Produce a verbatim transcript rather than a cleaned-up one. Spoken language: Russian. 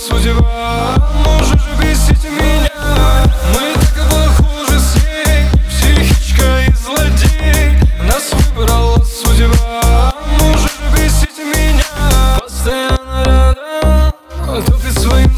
судьба, можешь бесить меня. Мы так похожи с ней, психичка и злодей. Нас выбрала судьба, можешь бесить меня. Постоянно рядом, топит своим